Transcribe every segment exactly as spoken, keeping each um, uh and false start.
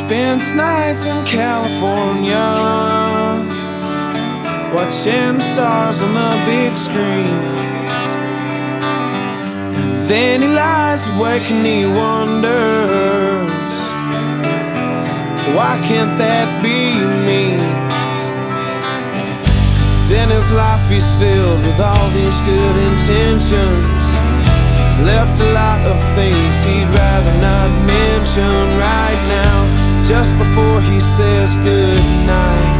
spends his nights in California, watching the stars on the big screen. And then he lies awake and he wonders, why can't that be me? 'Cause in his life he's filled with all these good intentions. He's left a lot of things he'd rather not mention right now, just before he says goodnight.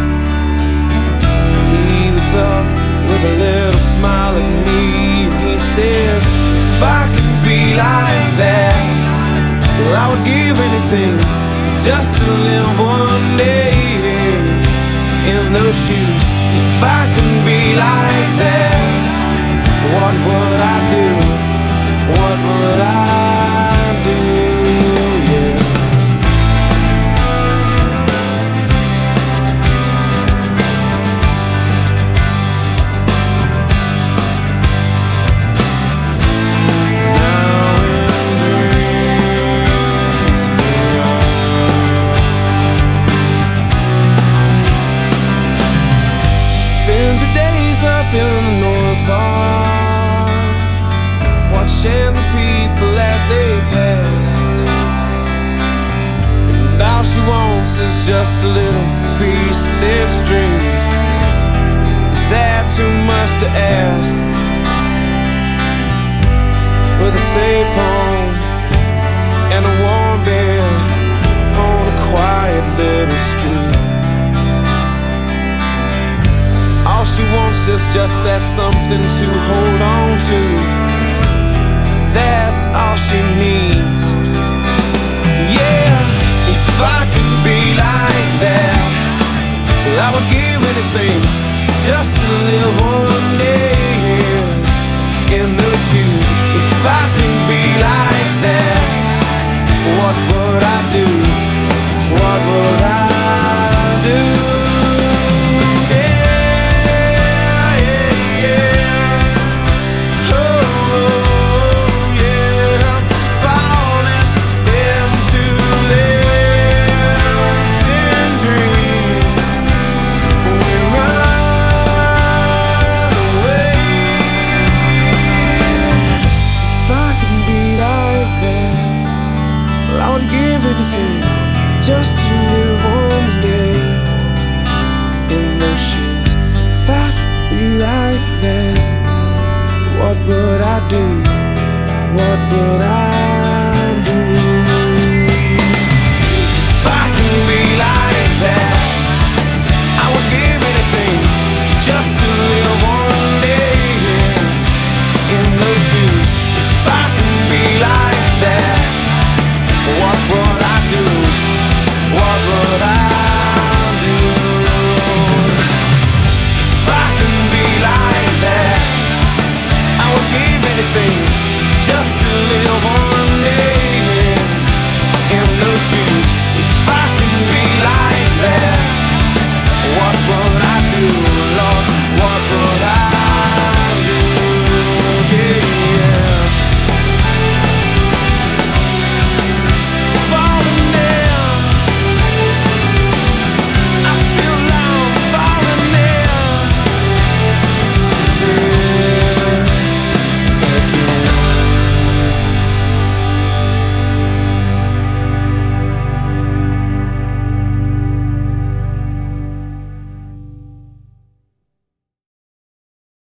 He looks up with a little smile at me and he says, if I could be like that, well, I would give anything just to live one day in those shoes. If I could be like that, what would I do? What would I do? Yeah. In the North Park, watching the people as they pass, and all she wants is just a little piece of this dream. Is that too much to ask? With a safe home and a warm bed on a quiet little street, all she wants is just that something to hold on to. That's all she needs. Yeah, if I could be like that, well, I would give anything just to live one day in those shoes. If I could be like that, what would I do? What would I do? Just to live one day in those shoes. If I could be like that, what would I do? What would I do? If I could be like that, I would give anything just to live one day in those shoes.